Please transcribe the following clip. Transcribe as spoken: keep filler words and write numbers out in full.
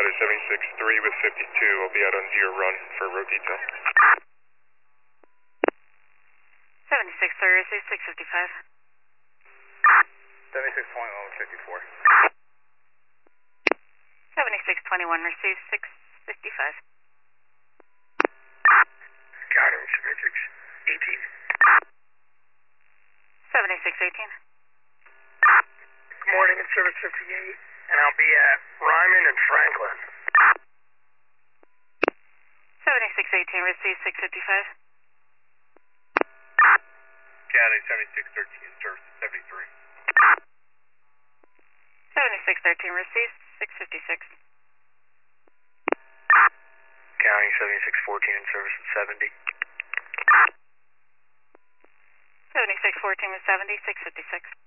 Chatter seventy-six three with fifty-two. I'll be out on zero run for road detail. seventy-six three, receive six fifty-five. seventy-six twenty-one with fifty-four. seventy-six twenty-one, receive six fifty-five. Chatter seventy-six eighteen. seventy-six eighteen. Good morning, it's service fifty-eight, and I'll be at Ryman and Franklin. seventy-six eighteen, receive six fifty-five. County seventy-six thirteen, service seventy-three. seventy-six thirteen, receive six fifty-six. County seventy-six fourteen, service at seventy. seventy-six fourteen with seventy, six fifty-six.